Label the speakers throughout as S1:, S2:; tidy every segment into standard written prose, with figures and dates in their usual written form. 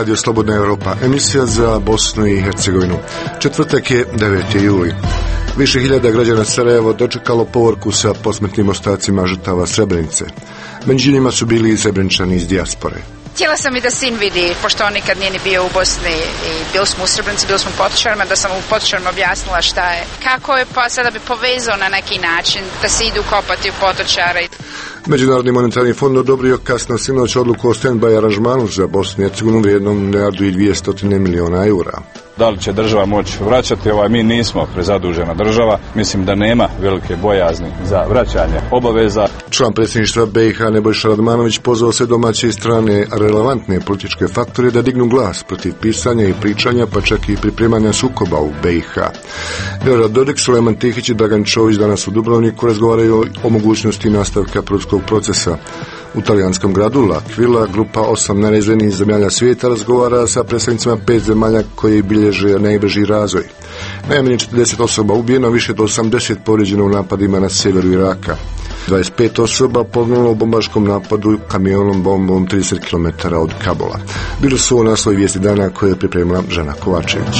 S1: Radio Slobodna Europa, emisija za Bosnu i Hercegovinu. Četvrtak je 9. juli. Više hiljada građana Sarajevo dočekalo povorku sa posmrtnim ostacima žrtava Srebrenice. Među njima su bili i Srebreničani iz dijaspore.
S2: Htjela sam i da sin vidi, pošto on nikad nije ni bio u Bosni i bili smo u Srebrenici, bili smo u Potočarima, da sam u Potočarima objasnila šta je. Kako je, pa sada bi povezao na neki način da se idu kopati u Potočare.
S1: Međunarodni monetarni fond odobrio kasno sinoć odluku o stand-by aranžmanu za Bosnu i Hercegovinu vrijednom milijardu i 200 miliona eura.
S3: Da li će država moći vraćati? Mi nismo prezadužena država. Mislim da nema velike bojazni za vraćanje obaveza.
S1: Član predsjedništva BiH Nebojša Radmanović pozvao sve domaće i strane relevantne političke faktore da dignu glas protiv pisanja i pričanja, pa čak i pripremanja sukoba u BiH. Milorad Dodik, Sulejman Tihić i Dragan Čović danas u Dubrovniku razgovaraju o mogućnosti nastavka prudskog procesa. U talijanskom gradu L'Aquila grupa 8 najrazvijenijih zemalja svijeta razgovara sa predstavnicima 5 zemalja koji bilježe najbrži razvoj. Najmanje 40 osoba ubijeno, više od 80 povrijeđeno u napadima na severu Iraka. 25 osoba poginulo u bombaškom napadu kamionom bombom 30 km od Kabula. Bili su u naslovi vijesti dana koje je pripremila Žana Kovačević.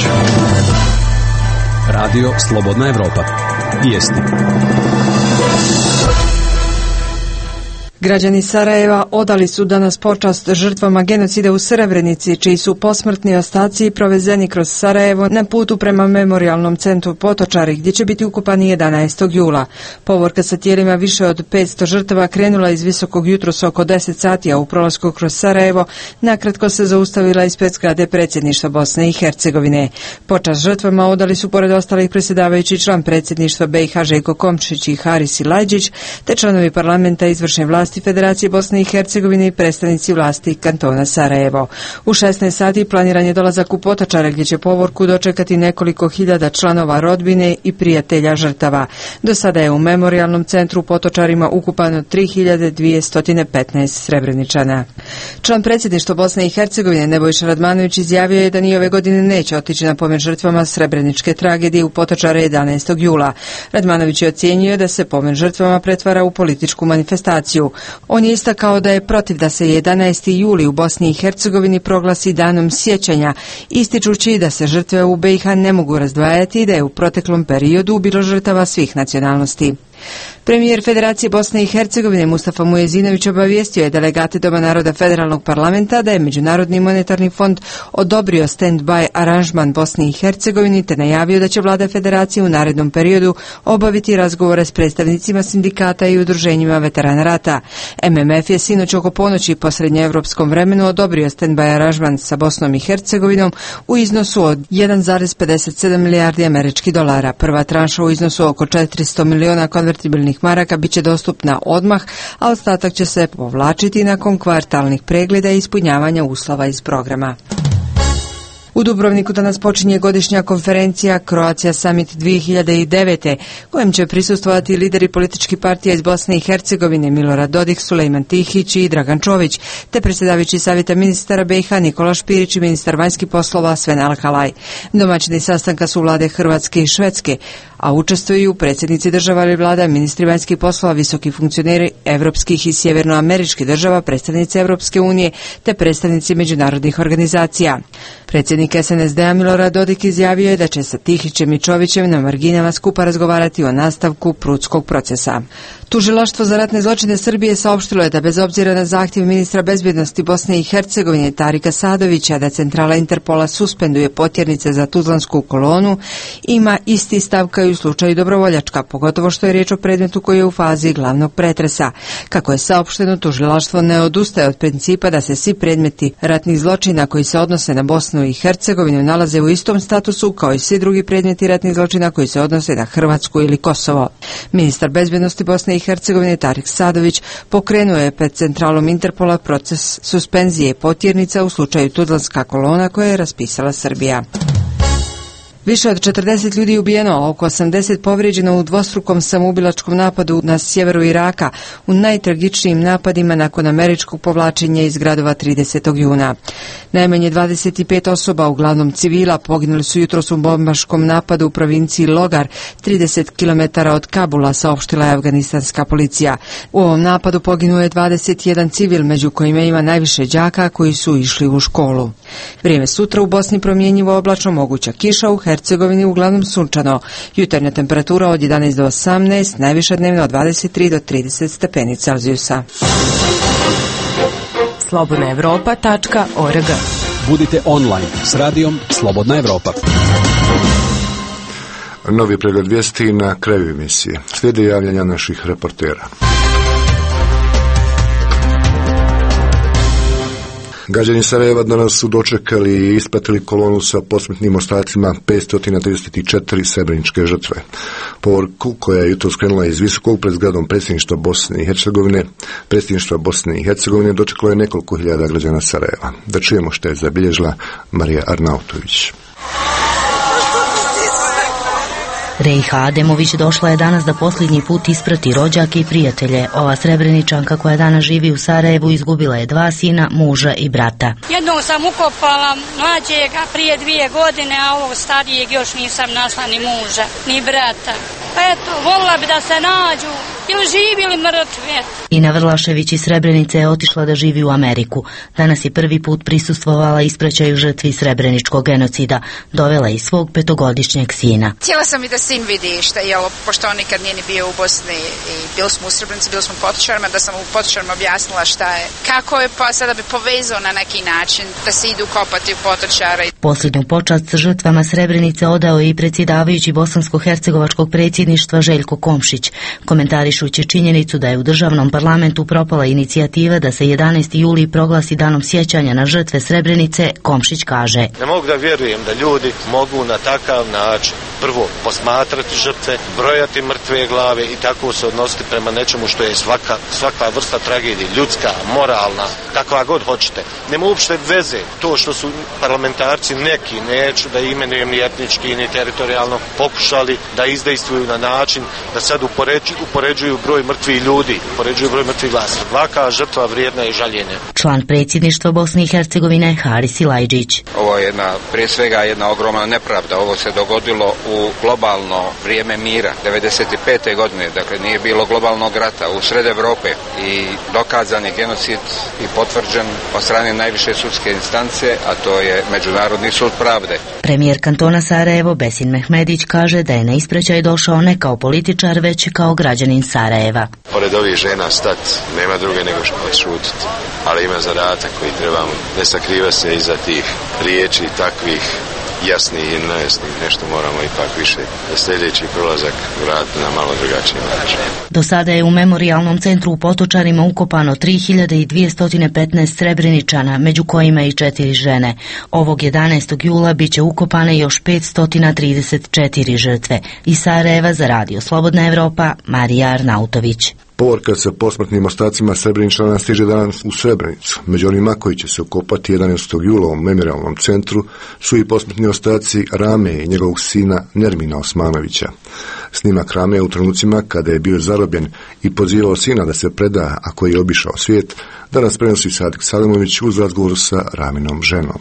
S4: Radio Slobodna Europa. Vijesti.
S5: Građani Sarajeva odali su danas počast žrtvama genocida u Srebrenici, čiji su posmrtni ostaci provezeni kroz Sarajevo na putu prema memorijalnom centru Potočari, gdje će biti ukopani 11. jula. Povorka sa tijelima više od 500 žrtava krenula iz visokog jutros oko 10 sati, a u prolasku kroz Sarajevo nakratko se zaustavila ispred zgrade predsjedništva Bosne i Hercegovine. Počast žrtvama odali su pored ostalih predsjedavajući član predsjedništva BiH Željko Komšić i Haris Silajdžić, te članovi parlamenta izvršne vlasti Federacije Bosne i Hercegovine i predstavnici vlasti kantona Sarajevo. U 16 sati planiran je dolazak u Potočare, gdje će povorku dočekati nekoliko hiljada članova rodbine i prijatelja žrtava. Do sada je u memorijalnom centru u Potočarima ukupano 3215 Srebreničana. Član predsjedništva Bosne i Hercegovine Nebojša Radmanović izjavio je da ni ove godine neće otići na pomen žrtvama srebreničke tragedije u Potočare 11. jula. Radmanović je ocijenio da se pomen žrtvama pretvara u političku manifestaciju. On je istakao da je protiv da se 11. juli u Bosni i Hercegovini proglasi danom sjećanja, ističući da se žrtve u BiH ne mogu razdvajati i da je u proteklom periodu bilo žrtava svih nacionalnosti. Premijer Federacije Bosne i Hercegovine Mustafa Mujezinović obavijestio je delegate Doma naroda Federalnog parlamenta da je Međunarodni monetarni fond odobrio stand-by aranžman Bosni i Hercegovini, te najavio da će vlada Federacije u narednom periodu obaviti razgovore s predstavnicima sindikata i udruženjima veterana rata. MMF je sinoć oko ponoći po srednjeevropskom vremenu odobrio stand-by aranžman sa Bosnom i Hercegovinom u iznosu od 1,57 milijardi američkih dolara. Prva tranša u iznosu oko 400 miliona konvertibilnih maraka bit će dostupna odmah, a ostatak će se povlačiti nakon kvartalnih pregleda i ispunjavanja uslova iz programa. U Dubrovniku danas počinje godišnja konferencija Croatia Summit 2009. kojem će prisustvovati lideri političkih partija iz Bosne i Hercegovine Milorad Dodik, Sulejman Tihić i Dragan Čović, te predsjedavajući savjeta ministara BiH Nikola Špirić i ministar vanjskih poslova Sven Alhalaj. Domaćini sastanka su vlade Hrvatske i Švedske, a učestvuju predsjednici država ili vlada, ministri vanjskih poslova, visoki funkcioneri evropskih i sjevernoameričkih država, predstavnici Europske unije te predstavnici međunarodnih organizacija. Predsjednik SNSD-a Milorad Dodik izjavio je da će sa Tihićem i Čovićem na marginama skupa razgovarati o nastavku prudskog procesa. Tužilaštvo za ratne zločine Srbije saopštilo je da bez obzira na zahtjev ministra bezbjednosti Bosne i Hercegovine Tarika Sadovića da centrala Interpola suspenduje potjernice za Tuzlansku kolonu, ima isti stav kao i u slučaju Dobrovoljačka, pogotovo što je riječ o predmetu koji je u fazi glavnog pretresa. Kako je saopšteno, tužilaštvo ne odustaje od principa da se svi predmeti ratnih zločina koji se odnose na Bosnu i Hercegovinu nalaze u istom statusu kao i svi drugi predmeti ratnih zločina koji se odnose na Hrvatsku ili Kosovo. Ministar bezbjednosti Bosne i Hercegovine Tarik Sadović pokrenuo je pred centralom Interpola proces suspenzije potjernica u slučaju Tuzlanska kolona koje je raspisala Srbija. Više od 40 ljudi ubijeno, a oko 80 povrijeđeno u dvostrukom samoubilačkom napadu na sjeveru Iraka, u najtragičnijim napadima nakon američkog povlačenja iz gradova 30. juna. Najmanje 25 osoba, uglavnom civila, poginuli su jutros u bombaškom napadu u provinciji Logar, 30 km od Kabula, saopštila je afganistanska policija. U ovom napadu poginuo je 21 civil, među kojima ima najviše đaka koji su išli u školu. Vrijeme sutra u Bosni promjenjivo oblačno, moguća kiša, u Hercegovini uglavnom sunčano. Jutarnja temperatura od 11 do 18, najviša dnevna od 23 do 30 stepeni Celzijusa.
S6: slobodnaevropa.org.
S4: Budite online s radijom Slobodna Evropa.
S1: Novi pregled vijesti na kraju emisije. Slijede javljanja naših reportera. Građani Sarajeva danas su dočekali i ispratili kolonu sa posmrtnim ostacima 534 srebreničke žrtve. Povorku koja je jutros krenula iz Visokog pred zgradom predsjedništva Bosne i Hercegovine dočekalo je nekoliko hiljada građana Sarajeva. Da čujemo što je zabilježila Marija Arnautović.
S7: Rejha Ademović došla je danas da posljednji put isprati rođake i prijatelje. Ova Srebreničanka koja danas živi u Sarajevu izgubila je 2 sina, muža i brata.
S8: Jednog sam ukopala mlađega prije 2 godine, a ovog starijeg još nisam našla ni muža, ni brata. Pa eto, volila bi da se nađu, ili živi ili mrtvi.
S7: Ina Vrlašević iz Srebrenice je otišla da živi u Ameriku. Danas je prvi put prisustvovala ispraćaju žrtvi srebreničkog genocida. Dovela je i svog 5-godišnjeg sina.
S2: Htjela sam i da sin vidi pošto on nikad nije ni bio u Bosni i bili smo u Srebrenici, bili smo u Potočarima, da sam u Potočarima objasnila šta je. Kako je, pa sada bi povezao na neki način da se idu kopati u Potočare.
S7: Posljednju počast žrtvama Srebrenice odao je i predsjedavajući bosansko-hercegovačkog predsjedništva Željko Komšić, komentarišući činjenicu da je u državnom parlamentu propala inicijativa da se 11. juli proglasi danom sjećanja na žrtve Srebrenice. Komšić kaže:
S9: Ne mogu da vjerujem da ljudi mogu na takav način prvo posmatrati žrtve, brojati mrtve glave i tako se odnositi prema nečemu što je svaka vrsta tragedije, ljudska, moralna, kakva god hoćete. Nema uopšte veze to što su parlamentarci neki, neću da imenujem ni etnički ni teritorijalno, pokušali da izdejstvuju na način da sad upoređuju broj mrtvih ljudi, upoređuju broj mrtvih glasa. Svaka žrtva vrijedna je žaljenja.
S7: Član predsjedništva Bosne i Hercegovine Haris Ilajđić.
S10: Ovo je prije svega jedna ogromna nepravda. Ovo se dogodilo u globalno vrijeme mira 95. godine, dakle nije bilo globalnog rata u sred Evrope i dokazan je genocid i potvrđen od strane najviše sudske instance, a to je Međunarodni sud pravde.
S7: Premijer kantona Sarajevo Besin Mehmedić kaže da je na ispraćaj došao ne kao političar, već kao građanin Sarajeva.
S11: Pored ovih žena stat nema druge nego što odšutiti, ali ima zadatak koji trebamo, ne sakriva se iza tih riječi takvih jasnih i nejasnih, nešto moramo ipak više da sljedeći prolazak vratiti na malo drugačiji način.
S7: Do sada je u memorijalnom centru u Potočarima ukopano 3215 Srebreničana, među kojima i 4 žene. Ovog 11. jula bit će ukopane još 534 žrtve. Iz Sarajeva za radio Slobodna Evropa, Marija Arnautović.
S1: Povorka sa posmrtnim ostacima Srebreničana stiže danas u Srebrenicu. Među onima koji će se ukopati 11. jula u memorijalnom centru su i posmrtni ostaci Rame i njegovog sina Nermina Osmanovića. Snimak Rame u trenucima kada je bio zarobljen i pozivao sina da se preda, a koji je obišao svijet, danas prenosi Sadik Salimović uz razgovor sa Raminom ženom.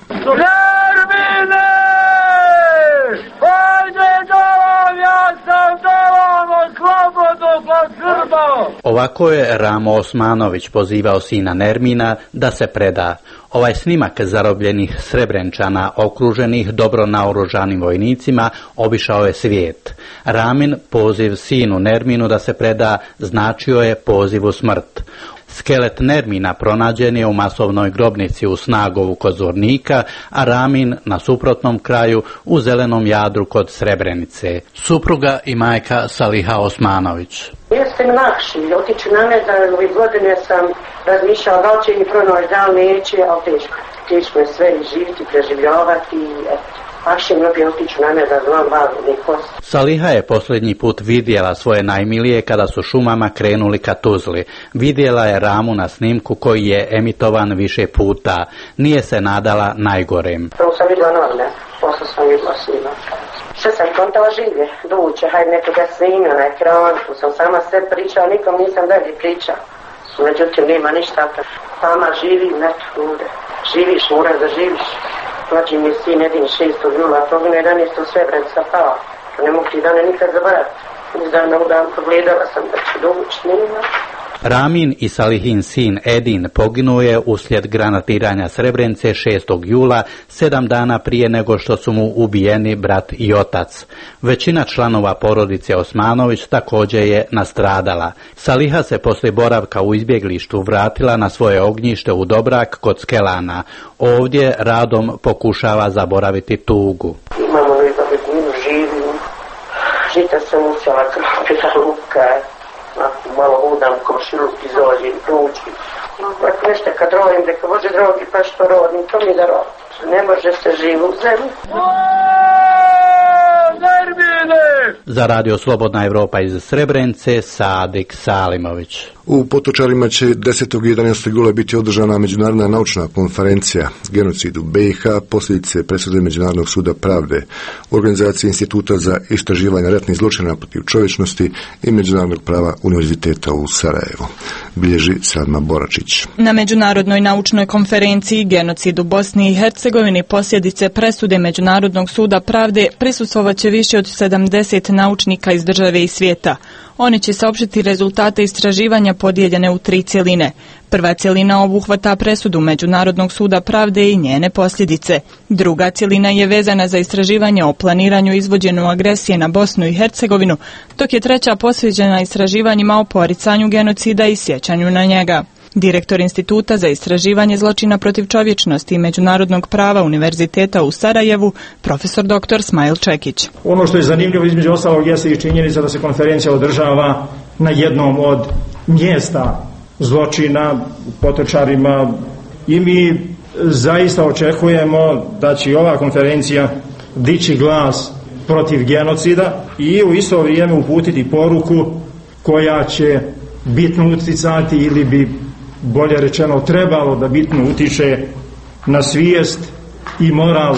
S12: Ovako je Ramo Osmanović pozivao sina Nermina da se preda. Ovaj snimak zarobljenih Srebrenčana okruženih dobro naoružanim vojnicima obišao je svijet. Ramin poziv sinu Nerminu da se preda značio je poziv u smrt. Skelet Nermina pronađen je u masovnoj grobnici u Snagovu kod Zvornika, a Ramin na suprotnom kraju u Zelenom Jadru kod Srebrenice. Supruga i majka Saliha Osmanović.
S13: Jeste mi lakši, otići na me da ove godine sam razmišljala da li će mi pronaći, da li neće, ali teško je sve živjeti, preživljavati i lakše mi opet otići na me da znam neko.
S12: Saliha je posljednji put vidjela svoje najmilije kada su šumama krenuli ka Tuzli. Vidjela je Ramu na snimku koji je emitovan više puta. Nije se nadala najgorem.
S13: Prvo sam vidjela novine, posle sam vidjela snimak. Sve sam kontala živje, duće, hajde neko da snimi na ekranu, tu sam sama sve pričala, nikom nisam dalje pričala. Međutim, nema ništa, sama živi, neto, ljude. Živiš, moraš da živiš. Znači mi je sin jedin 6. jula, progine 11. Srebrenica pala. Ne mogu ti dane nikad zaboraviti. Iz dana u dan pogledala sam da ću dovući njima.
S12: Ramin i Salihin sin Edin poginuo je uslijed granatiranja Srebrenice 6. jula, 7 dana prije nego što su mu ubijeni brat i otac. Većina članova porodice Osmanović također je nastradala. Saliha se poslije boravka u izbjeglištu vratila na svoje ognjište u Dobrak kod Skelana. Ovdje radom pokušava zaboraviti tugu.
S13: Imamo li da bedninu živim, žita sam usjela krapila luka. Malo udam komšiluk izođe i pruči. Ako nešto kad rodim, reka Bože drogi, pa što rodim, to mi da rodim. Ne može se živo u zemlji.
S12: Za Radio Slobodna Evropa iz Srebrenice, Sadik Salimović.
S1: U Potočarima će 10. i 11. jula biti održana međunarodna naučna konferencija Genocid u BiH, posljedice presude Međunarodnog suda pravde, organizacije Instituta za istraživanje ratnih zločina protiv čovječnosti i međunarodnog prava Univerziteta u Sarajevu. Bilježi Sadma Boračić.
S14: Na međunarodnoj naučnoj konferenciji Genocid u Bosni i Hercegovini, posljedice presude Međunarodnog suda pravde, prisustvovat će više od 70 naučnika iz države i svijeta. Oni će saopštiti rezultate istraživanja podijeljene u 3 cjeline. Prva cjelina obuhvata presudu Međunarodnog suda pravde i njene posljedice. Druga cjelina je vezana za istraživanje o planiranju i izvođenju agresije na Bosnu i Hercegovinu, dok je treća posvećena istraživanjima o poricanju genocida i sjećanju na njega. Direktor Instituta za istraživanje zločina protiv čovječnosti i međunarodnog prava Univerziteta u Sarajevu, profesor dr. Smajl Čekić.
S15: Ono što je zanimljivo između ostalog jeste i činjenica da se konferencija održava na jednom od mjesta zločina u Potočarima i mi zaista očekujemo da će ova konferencija dići glas protiv genocida i u isto vrijeme uputiti poruku koja će bitno utjecati ili bi bolje rečeno trebalo da bitno utiče na svijest i moral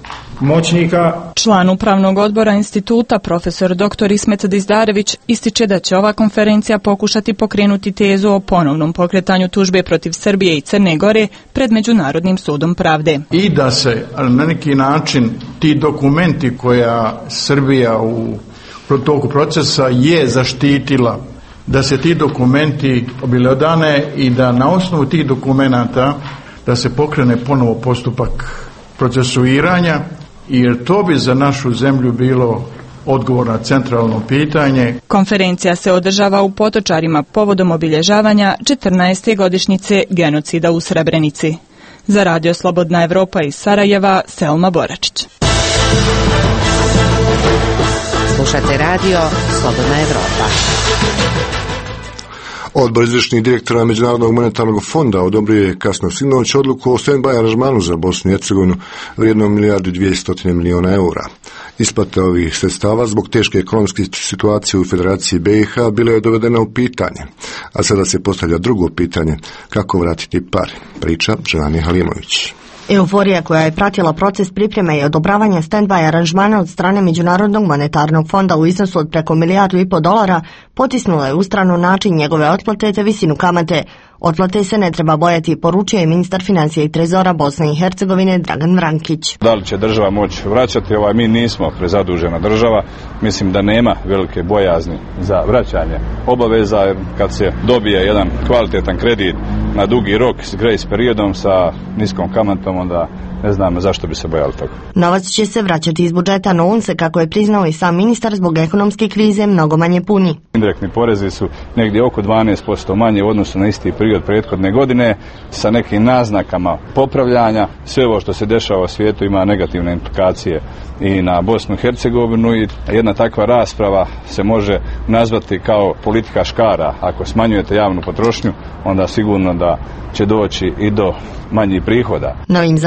S15: moćnika.
S14: Član upravnog odbora instituta, profesor dr. Ismet Dizdarević, ističe da će ova konferencija pokušati pokrenuti tezu o ponovnom pokretanju tužbe protiv Srbije i Crne Gore pred Međunarodnim sudom pravde.
S16: I da se na neki način ti dokumenti koja Srbija u toku procesa je zaštitila, da se ti dokumenti objelodane i da na osnovu tih dokumenata da se pokrene ponovo postupak procesuiranja, jer to bi za našu zemlju bilo odgovor na centralno pitanje.
S14: Konferencija se održava u Potočarima povodom obilježavanja 14. godišnjice genocida u Srebrenici. Za Radio Slobodna Evropa iz Sarajeva, Selma Boračić.
S6: Slušate Radio Slobodna Evropa.
S1: Odbor izvršnih direktora Međunarodnog monetarnog fonda odobrio je kasno sinoć odluku o stand-by aranžmanu za Bosnu i Hercegovinu vrijednom 1.200 milijuna eura. Isplata ovih sredstava zbog teške ekonomske situacije u Federaciji BiH bila je dovedena u pitanje, a sada se postavlja drugo pitanje, kako vratiti pare, priča Želani Halimović.
S17: Euforija koja je pratila proces pripreme i odobravanja stand-by aranžmana od strane Međunarodnog monetarnog fonda u iznosu od preko $1,5 milijardu potisnula je u stranu način njegove otplate te visinu kamate. Otplate se ne treba bojati, poručio je ministar financija i trezora Bosne i Hercegovine Dragan Vrankić.
S3: Da li će država moći vraćati? Mi nismo prezadužena država. Mislim da nema velike bojazni za vraćanje obaveza, jer kad se dobije jedan kvalitetan kredit na dugi rok s grace periodom sa niskom kamatom, onda ne znam zašto bi se bojali toga.
S17: Novac će se vraćati iz budžeta, no on se, kako je priznao i sam ministar, zbog ekonomske krize mnogo manje puni.
S3: Indirektni porezi su negdje oko 12% manje u odnosu na isti period prethodne godine, sa nekim naznakama popravljanja. Sve ovo što se dešava u svijetu ima negativne implikacije i na Bosnu i Hercegovinu i jedna takva rasprava se može nazvati kao politika škara. Ako smanjujete javnu potrošnju, onda sigurno da će doći i do manjih prihoda.
S17: Novim zaduženjem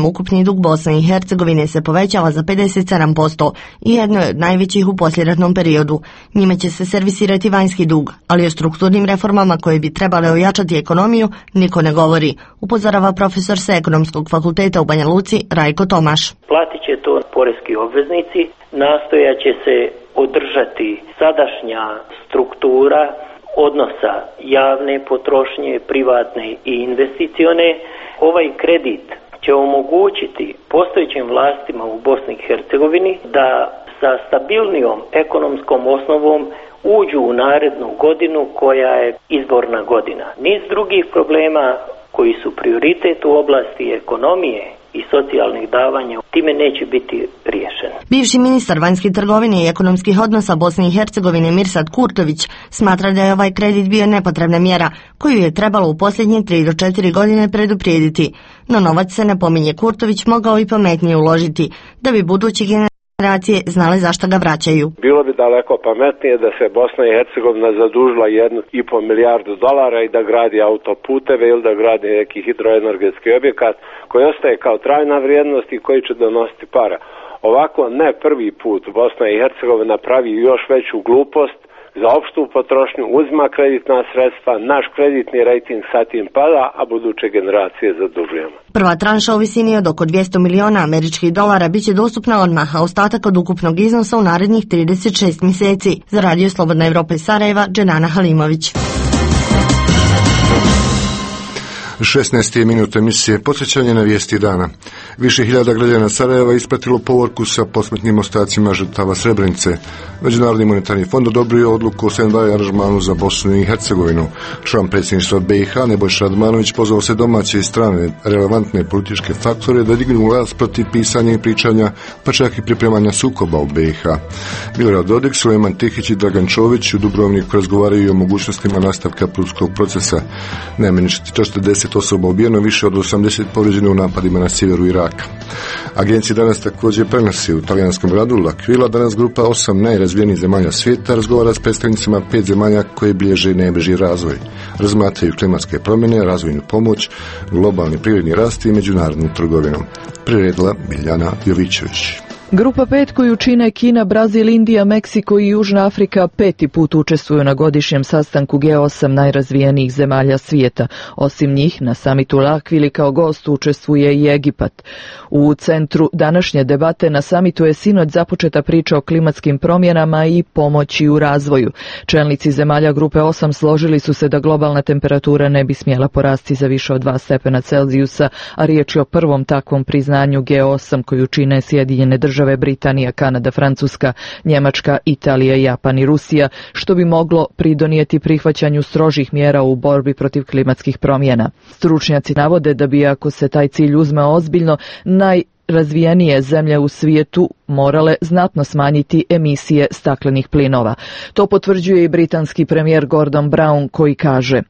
S17: poslovanjem ukupni dug Bosne i Hercegovine se povećava za 57% i jedno je od najvećih u poslijeratnom periodu. Njime će se servisirati vanjski dug, ali o strukturnim reformama koje bi trebale ojačati ekonomiju niko ne govori, upozorava profesor sa Ekonomskog fakulteta u Banja Luci Rajko Tomaš.
S18: Platit će to poreski obveznici, nastojat će se održati sadašnja struktura odnosa javne potrošnje, privatne i investicione. Ovaj kredit će omogućiti postojećim vlastima u Bosni i Hercegovini da sa stabilnijom ekonomskom osnovom uđu u narednu godinu koja je izborna godina. Niz drugih problema koji su prioritet u oblasti ekonomije i socijalnih davanja time neće biti riješen.
S17: Bivši ministar vanjske trgovine i ekonomskih odnosa Bosne i Hercegovine Mirsad Kurtović smatra da je ovaj kredit bio nepotrebna mjera koju je trebalo u posljednje 3 do 4 godine preduprijediti. No novac se, napominje Kurtović, mogao i pametnije uložiti da bi budući generacije znale zašto ga vraćaju.
S19: Bilo bi daleko pametnije da se Bosna i Hercegovina zadužila $1,5 milijardu i da gradi autoputeve ili da gradi neki hidroenergetski objekat koji ostaje kao trajna vrijednost i koji će donositi para. Ovako ne prvi put Bosna i Hercegovina pravi još veću glupost za opštu potrošnju, uzima kreditna sredstva, naš kreditni rejting sa tim pada, a buduće generacije zadužujemo.
S17: Prva tranša u visini od oko $200 miliona bit će dostupna odmah, a ostatak od ukupnog iznosa u narednih 36 mjeseci. Za Radio Slobodna Evropa iz Sarajeva, Dženana Halimović.
S1: 16. minut emisije Podsjećanje na vijesti dana. Više hiljada građana Sarajeva ispratilo povorku sa posmrtnim ostacima žrtava Srebrenice. Međunarodni monetarni fond odobrio odluku o stand-by aranžmanu za Bosnu i Hercegovinu. Član predsjedništva BiH Nebojša Radmanović pozvao se domaće i strane relevantne političke faktore da dignu glas protiv pisanja i pričanja, pa čak i pripremanja sukoba u BiH. Milorad Dodik, Sulejman Tihić i Dragan Čović u Dubrovniku razgovaraju o mogućnostima nastavka prudskog procesa. Najmanje 410 osoba ubijeno, više od 80 povrijeđeno u napadima na sjeveru Iraka. Agencija danas također prenosi u talijanskom gradu L'Aquila. Danas grupa 8 najrazvijenijih zemalja svijeta razgovara s predstavnicima 5 zemalja koje bilježe najbrži razvoj. Razmatraju klimatske promjene, razvojnu pomoć, globalni privredni rast i međunarodnu trgovinu. Priredila Biljana Jovićević.
S20: Grupa 5 koju čine Kina, Brazil, Indija, Meksiko i Južna Afrika 5. put učestvuju na godišnjem sastanku G8 najrazvijenijih zemalja svijeta. Osim njih, na samitu L'Aquili kao gost učestvuje i Egipat. U centru današnje debate na samitu je sinoć započeta priča o klimatskim promjenama i pomoći u razvoju. Čelnici zemalja Grupe 8 složili su se da globalna temperatura ne bi smjela porasti za više od 2 stepena Celzijusa, a riječ je o prvom takvom priznanju G8 koju čine Sjedinjene Države, Britanija, Kanada, Francuska, Njemačka, Italija, Japan i Rusija, što bi moglo pridonijeti prihvaćanju strožih mjera u borbi protiv klimatskih promjena. Stručnjaci navode da bi, ako se taj cilj uzme ozbiljno, najrazvijenije zemlje u svijetu morale znatno smanjiti emisije staklenih plinova. To potvrđuje i britanski premijer Gordon Brown koji kaže: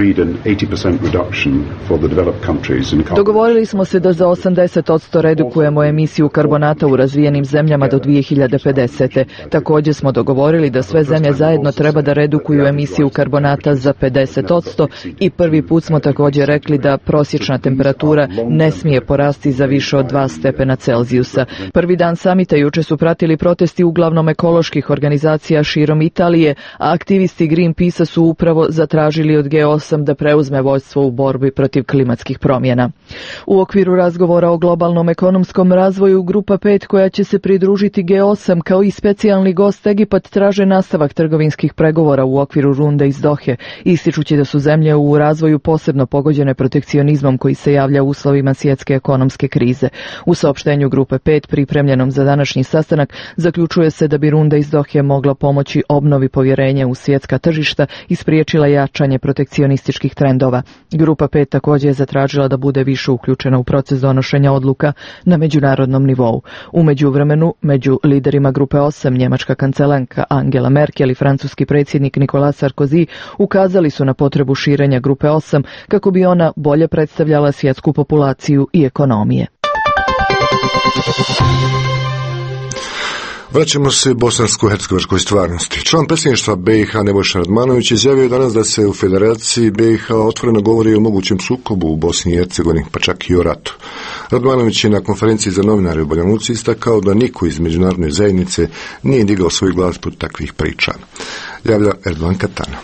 S20: dogovorili smo se da za 80% redukujemo emisiju karbonata u razvijenim zemljama do 2050. Također smo dogovorili da sve zemlje zajedno treba da redukuju emisiju karbonata za 50% i prvi put smo također rekli da prosječna temperatura ne smije porasti za više od 2 stepena Celzijusa. Prvi dan samita juče su pratili protesti uglavnom ekoloških organizacija širom Italije, a aktivisti Greenpeace su upravo zatražili od G8 da preuzme vodstvo u borbi protiv klimatskih promjena. U okviru razgovora o globalnom ekonomskom razvoju, Grupa 5 koja će se pridružiti G8 kao i specijalni gost Egipat traže nastavak trgovinskih pregovora u okviru runde iz Dohe, ističući da su zemlje u razvoju posebno pogođene protekcionizmom koji se javlja u uslovima svjetske ekonomske krize. U saopštenju Grupe 5 pripremljenom za današnji sastanak zaključuje se da bi runda iz Dohe mogla pomoći obnovi povjerenja u svjetska tržišta i spriječila jačanje protekcionističkih trendova. Grupa 5 također je zatražila da bude više uključena u proces donošenja odluka na međunarodnom nivou. U međuvremenu, među liderima Grupe 8, njemačka kancelarka Angela Merkel i francuski predsjednik Nicolas Sarkozy ukazali su na potrebu širenja Grupe 8 kako bi ona bolje predstavljala svjetsku populaciju i ekonomije.
S1: Vraćamo se bosansko-hercegovačkoj stvarnosti. Član predsjedništva BiH Nebojša Radmanović izjavio danas da se u Federaciji BiH otvoreno govori o mogućem sukobu u Bosni i Hercegovini, pa čak i o ratu. Radmanović je na konferenciji za novinare u Banja Luci istakao da niko iz međunarodne zajednice nije digao svoj glas protiv takvih priča. Javlja Erdogan Katana.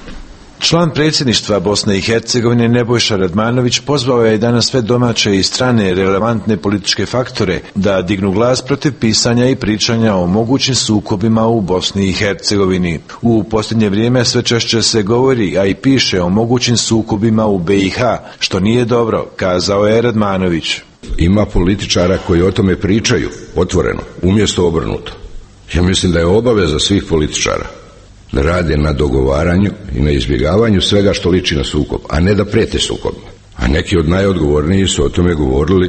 S21: Član predsjedništva Bosne i Hercegovine Nebojša Radmanović pozvao je danas sve domaće i strane relevantne političke faktore da dignu glas protiv pisanja i pričanja o mogućim sukobima u Bosni i Hercegovini. U posljednje vrijeme sve češće se govori, a i piše o mogućim sukobima u BiH, što nije dobro, kazao je Radmanović.
S22: Ima političara koji o tome pričaju otvoreno, umjesto obrnuto. Ja mislim da je obaveza svih političara da rade na dogovaranju i na izbjegavanju svega što liči na sukob, a ne da prijete sukobima. A neki od najodgovornijih su o tome govorili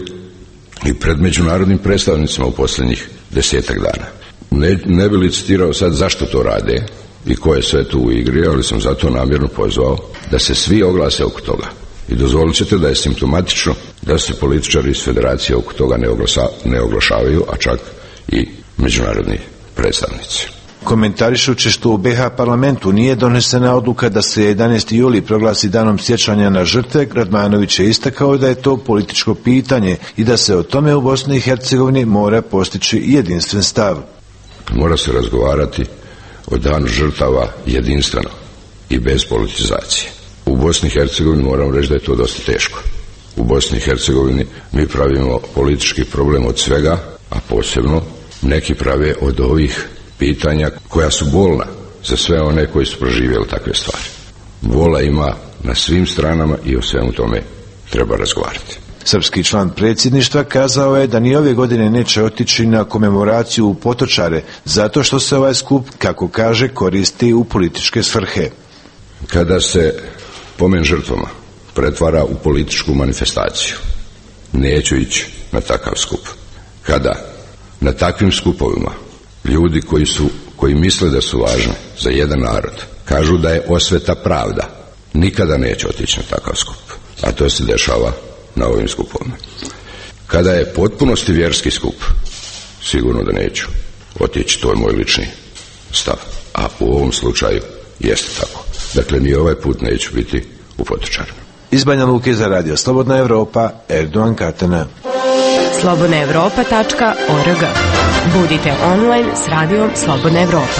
S22: i pred međunarodnim predstavnicima u posljednjih 10 dana. Ne bi licitirao sad zašto to rade i ko je sve tu u igri, ali sam zato namjerno pozvao da se svi oglase oko toga. I dozvolit ćete da je simptomatično da se političari iz federacije oko toga ne oglašavaju, a čak i međunarodni predstavnici.
S21: Komentarišući što u BiH parlamentu nije donesena odluka da se 11. juli proglasi danom sjećanja na žrtve, Radmanović je istakao da je to političko pitanje i da se o tome u Bosni i Hercegovini mora postići jedinstven stav.
S22: Mora se razgovarati o danu žrtava jedinstveno i bez politizacije. U Bosni i Hercegovini moram reći da je to dosta teško. U Bosni i Hercegovini mi pravimo politički problem od svega, a posebno neki prave od ovih pitanja koja su bolna za sve one koji su proživjeli takve stvari. Bola ima na svim stranama i o svemu tome treba razgovarati.
S21: Srpski član predsjedništva kazao je da ni ove godine neće otići na komemoraciju u Potočare, zato što se ovaj skup, kako kaže, koristi u političke svrhe.
S22: Kada se pomen žrtvama pretvara u političku manifestaciju, neću ići na takav skup. Kada na takvim skupovima ljudi koji misle da su važni za jedan narod kažu da je osveta pravda, nikada neće otići na takav skup. A to se dešava na ovim skupovima. Kada je potpunosti vjerski skup, sigurno da neću otići, to je moj lični stav. A u ovom slučaju jeste tako. Dakle, ni ovaj put neću biti u Potočarima.
S21: Iz Banja Luke za radio Slobodna Evropa, Erdogan Katana.
S23: slobodnaevropa.org. Budite online s radijom Slobodna Evropa.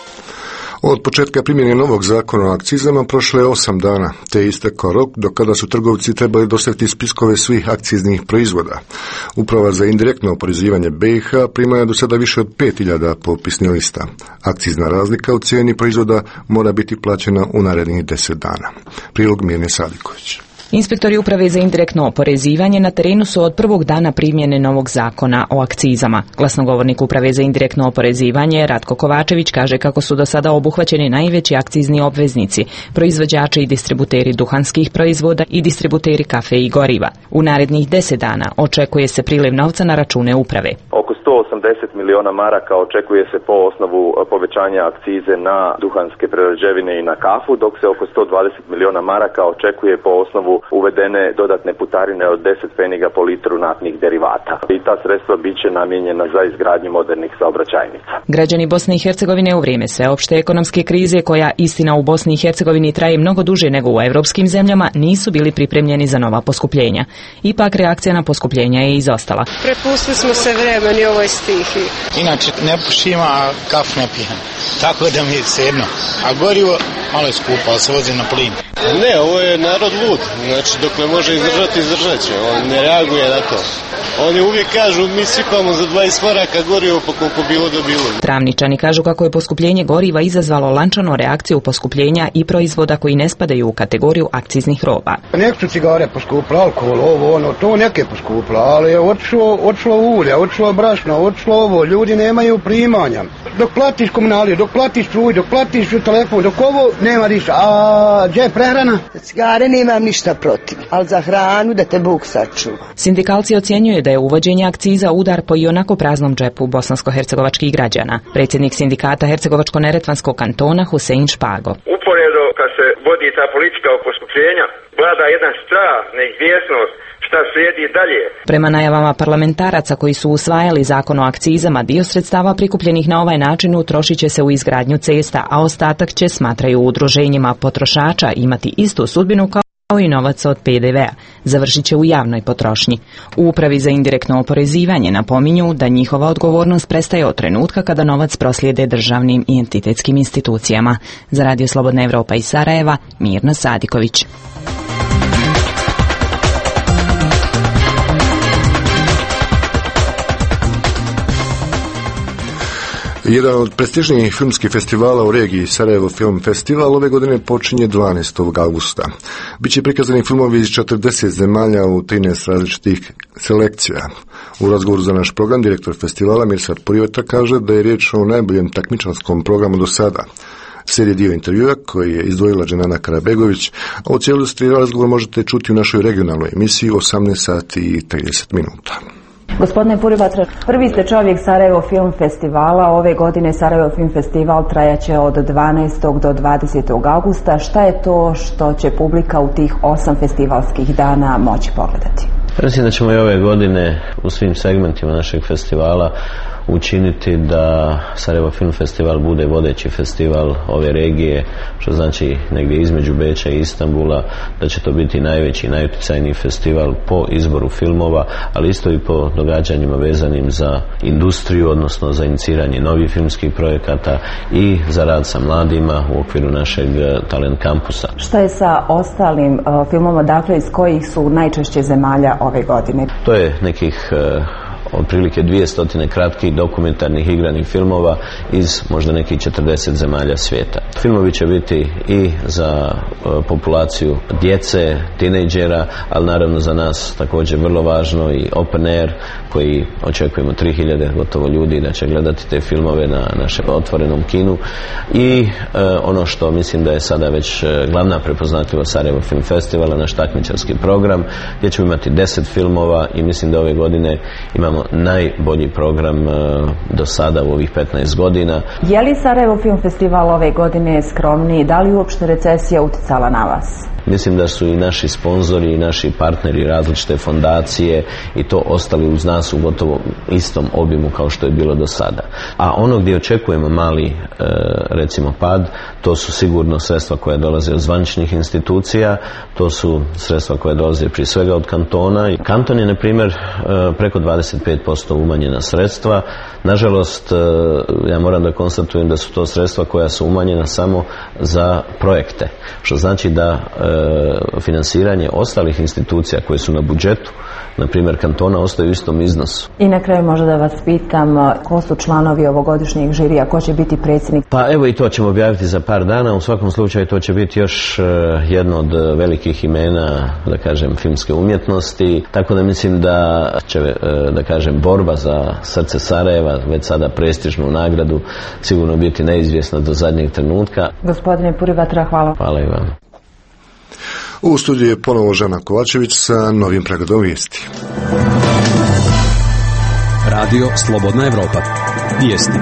S1: Od početka primjene novog zakona o akcizama prošlo je 8 dana, te je istekao rok do kada su trgovci trebali dostaviti spiskove svih akciznih proizvoda. Uprava za indirektno oporezivanje BiH prima je do sada više od 5000 popisnih lista. Akcizna razlika u cijeni proizvoda mora biti plaćena u narednih 10 dana. Prilog Mirne Sadiković.
S24: Inspektori Uprave za indirektno oporezivanje na terenu su od prvog dana primjene novog zakona o akcizama. Glasnogovornik Uprave za indirektno oporezivanje Ratko Kovačević kaže kako su do sada obuhvaćeni najveći akcizni obveznici, proizvođači i distributeri duhanskih proizvoda i distributeri kafe i goriva. U narednih 10 dana očekuje se priliv novca na račune uprave.
S25: Oko 180 miliona maraka očekuje se po osnovu povećanja akcize na duhanske prerađevine i na kafu, dok se oko 120 miliona maraka očekuje po osnovu uvedene dodatne putarine od 10 pfeniga po litru naftnih derivata. I ta sredstva biće namijenjena za izgradnju modernih saobraćajnica.
S24: Građani Bosne i Hercegovine u vrijeme sveopšte ekonomske krize, koja istina u Bosni i Hercegovini traje mnogo duže nego u evropskim zemljama, nisu bili pripremljeni za nova poskupljenja. Ipak reakcija na poskupljenja je izostala.
S26: Prepustili smo se vremeni ovoj stihi.
S27: Inače ne pušim, a kafu ne pijem. Tako da mi je svejedno. A gorivo malo je skupo, ali se vozi na plin.
S28: Ne, ovo je narod lud. Znači, dok ne može izdržati, izdržat će. On ne reaguje na to. Oni uvijek kažu, mi sipamo za 20 maraka gorivo, pa koliko bilo da bilo.
S24: Travničani kažu kako je poskupljenje goriva izazvalo lančanu reakciju poskupljenja i proizvoda koji ne spadaju u kategoriju akciznih roba.
S29: Nek su cigare poskupile, alkohol, ovo, ono, to neke poskupile, ali je otišlo ulje, otišlo brašno, otišlo ovo, ljudi nemaju primanja. Dok platiš komunaliju, dok platiš struju, dok platiš telefon, dok ovo nema ništa, a gdje je prehrana?
S30: Cigare nemam ništa protiv, ali za hranu da te Bog sačuva.
S24: Sindikalci ocjenjuju da je uvođenje akciza udar po ionako praznom džepu bosansko-hercegovačkih građana. Predsjednik sindikata Hercegovačko-neretvanskog kantona Husein Špago.
S31: Uporedo kad se vodi ta politika o poskupljenja, vlada jedan strah, neizvjesnost, šta slijedi dalje.
S24: Prema najavama parlamentaraca koji su usvajali zakon o akcizama, dio sredstava prikupljenih na ovaj način utrošit će se u izgradnju cesta, a ostatak će, smatraju udruženjima potrošača, imati istu sudbinu kao kao i novac od PDV-a, završit će u javnoj potrošnji. U Upravi za indirektno oporezivanje napominju da njihova odgovornost prestaje od trenutka kada novac proslijede državnim i entitetskim institucijama. Za Radio Slobodna Evropa iz Sarajeva, Mirna Sadiković.
S1: Jedan od prestižnijih filmskih festivala u regiji, Sarajevo Film Festival, ove godine počinje 12. augusta. Biće prikazani filmovi iz 40 zemalja u 13 različitih selekcija. U razgovoru za naš program direktor festivala Mirsad Puriveta kaže da je riječ o najboljem takmičarskom programu do sada. Serije dio intervjua koji je izdvojila Dženana Karabegović, a u cijelosti razgovor možete čuti u našoj regionalnoj emisiji 18 sati i 30 minuta.
S2: Gospodine Purivatra, prvi ste čovjek Sarajevo Film Festivala. Ove godine Sarajevo Film Festival trajaće od 12. do 20. augusta. Šta je to što će publika u tih 8 festivalskih dana moći pogledati?
S4: Mislim da ćemo i ove godine u svim segmentima našeg festivala učiniti da Sarajevo Film Festival bude vodeći festival ove regije, što znači negdje između Beča i Istanbula, da će to biti najveći i najutjecajniji festival po izboru filmova, ali isto i po događanjima vezanim za industriju, odnosno za iniciranje novih filmskih projekata i za rad sa mladima u okviru našeg talent kampusa.
S2: Šta je sa ostalim filmoma, dakle iz kojih su najčešće zemalja ove godine?
S4: To je nekih otprilike 200 kratkih dokumentarnih igranih filmova iz možda nekih 40 zemalja svijeta. Filmovi će biti i za populaciju djece, tinejdžera, ali naravno za nas također vrlo važno i open air, koji očekujemo 3000 gotovo ljudi da će gledati te filmove na našem otvorenom kinu. I ono što mislim da je sada već glavna prepoznatljivost Sarajevo Film Festivala, naš takmičarski program, gdje ćemo imati 10 filmova i mislim da ove godine imamo najbolji program do sada u ovih 15 godina.
S2: Je li Sarajevo Film Festival ove godine skromniji? Da li uopšte recesija utjecala na vas?
S4: Mislim da su i naši sponzori i naši partneri, različite fondacije i to ostali uz nas u gotovo istom obimu kao što je bilo do sada. A ono gdje očekujemo mali recimo pad, to su sigurno sredstva koja dolaze od zvaničnih institucija, to su sredstva koja dolaze prije svega od kantona. Kanton je na primjer preko 25% umanjena sredstva. Nažalost, ja moram da konstatujem da su to sredstva koja su umanjena samo za projekte, što znači da finansiranje ostalih institucija koje su na budžetu, na primjer kantona, ostaju u istom iznosu.
S2: I na kraju možda da vas pitam, ko su članovi ovogodišnjeg žirija, ko će biti predsjednik?
S4: Pa evo i to ćemo objaviti za par dana. U svakom slučaju to će biti još jedno od velikih imena, da kažem, filmske umjetnosti. Tako da mislim da će, da kažem, borba za srce Sarajeva, već sada prestižnu nagradu, sigurno biti neizvjesna do zadnjeg trenutka.
S2: Gospodine Purivatra, hvala.
S4: Hvala i vam.
S1: U studiju je ponovo Žana Kovačević sa novim pregledom vijesti.
S5: Radio Slobodna Evropa. Vijesti.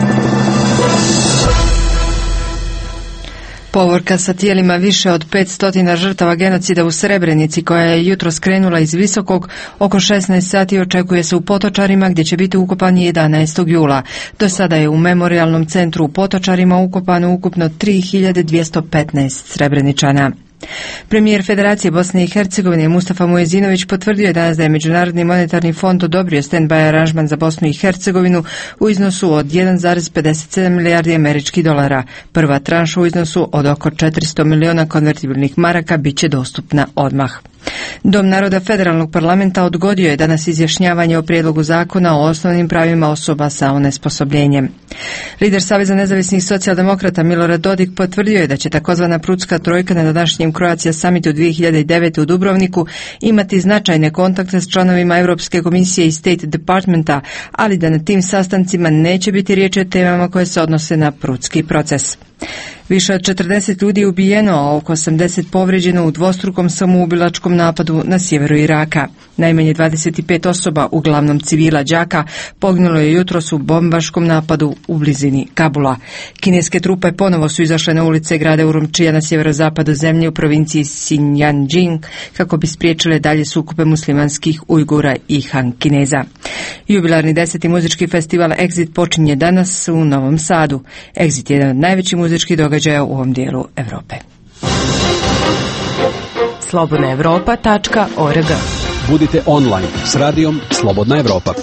S7: Povorka sa tijelima više od 500 žrtava genocida u Srebrenici, koja je jutros krenula iz Visokog, oko 16 sati očekuje se u Potočarima, gdje će biti ukopani 11. jula. Do sada je u memorialnom centru u Potočarima ukopano ukupno 3215 Srebreničana. Premijer Federacije Bosne i Hercegovine Mustafa Muezinović potvrdio je danas da je Međunarodni monetarni fond odobrio stand-by aranžman za Bosnu i Hercegovinu u iznosu od 1,57 milijardi američkih dolara. Prva tranša u iznosu od oko 400 miliona konvertibilnih maraka bit će dostupna odmah. Dom naroda Federalnog parlamenta odgodio je danas izjašnjavanje o prijedlogu zakona o osnovnim pravima osoba sa onesposobljenjem. Lider Saveza nezavisnih socijaldemokrata Milorad Dodik potvrdio je da će takozvana Prudska trojka na današnjem Croatia Summitu 2009. u Dubrovniku imati značajne kontakte s članovima Europske komisije i State Departmenta, ali da na tim sastancima neće biti riječ o temama koje se odnose na Prudski proces. Više od 40 ljudi je ubijeno, a oko 80 povrijeđeno u dvostrukom samoubilačkom napadu na sjeveru Iraka. Najmanje 25 osoba, uglavnom civila đaka, poginulo je jutros u bombaškom napadu u blizini Kabula. Kineske trupe ponovo su izašle na ulice grada Urumčija na sjeverozapadu zemlje u provinciji Xinjiang kako bi spriječile dalje sukobe muslimanskih Ujgura i Han Kineza. Jubilarni 10. muzički festival Exit počinje danas u Novom Sadu. Exit je jedan od najvećih muzičkih događaja u ovom dijelu Europe.
S23: slobodnaevropa.org.
S5: Budite online s radijom Slobodna Evropa.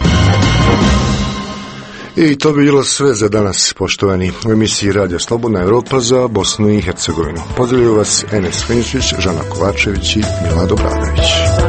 S1: I to bi bilo sve za danas, poštovani, u emisiji Radija Slobodna Evropa za Bosnu i Hercegovinu. Pozdravljaju vas Enes Finčić, Žana Kovačević i Milado Bradović.